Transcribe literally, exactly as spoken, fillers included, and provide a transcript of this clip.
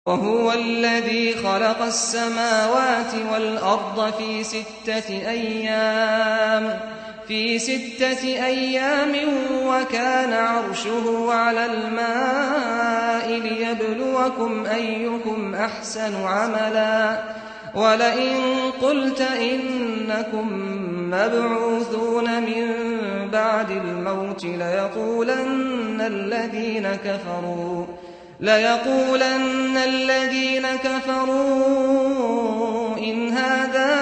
وهو الذي خلق السماوات والأرض في ستة أيام في ستة أيام وكان عرشه على الماء ليبلوكم أيكم أحسن عملا ولئن قلت إنكم مبعوثون من بعد الموت ليقولن الذين كفروا ليقولن الذين كفروا إن هذا